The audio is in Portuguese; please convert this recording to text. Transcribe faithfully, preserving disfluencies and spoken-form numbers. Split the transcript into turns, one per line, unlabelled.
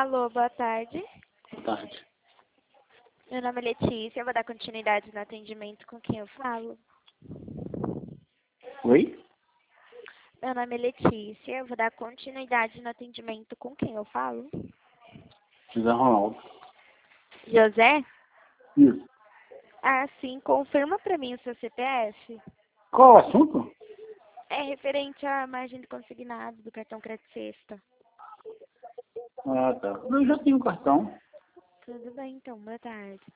Alô, boa tarde.
Boa tarde.
Meu nome é Letícia, eu vou dar continuidade no atendimento com quem eu falo.
Oi?
Meu nome é Letícia, eu vou dar continuidade no atendimento com quem eu falo.
José Ronaldo.
José?
Isso.
Ah, sim, confirma pra mim o seu C P F.
Qual é o assunto?
É referente à margem de consignado do cartão Crédito Sexta.
Ah, tá. Eu já tenho cartão.
Tudo bem, então, boa tarde.